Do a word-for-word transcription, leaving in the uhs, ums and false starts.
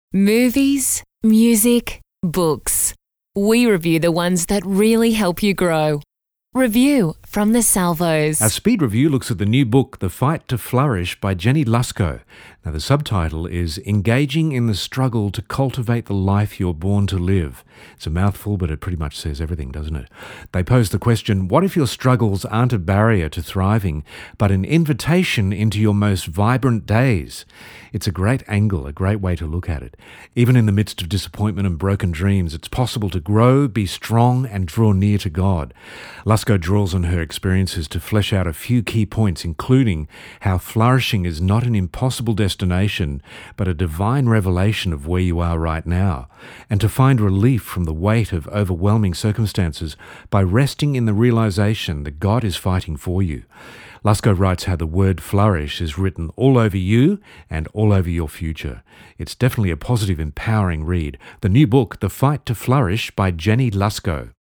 Movies, music, books. We review the ones that really help you grow. Review from the Salvos. Our speed review looks at the new book, The Fight to Flourish by Jenny Lusko. Now, the subtitle is Engaging in the Struggle to Cultivate the Life You're Born to Live. It's a mouthful, but it pretty much says everything, doesn't it? They pose the question, what if your struggles aren't a barrier to thriving, but an invitation into your most vibrant days? It's a great angle, a great way to look at it. Even in the midst of disappointment and broken dreams, it's possible to grow, be strong, and draw near to God. Lusko draws on her experiences to flesh out a few key points, including how flourishing is not an impossible destination, but a divine revelation of where you are right now, and to find relief from the weight of overwhelming circumstances by resting in the realization that God is fighting for you. Lusko writes how the word flourish is written all over you and all over your future. It's definitely a positive, empowering read. The new book, The Fight to Flourish by Jenny Lusko.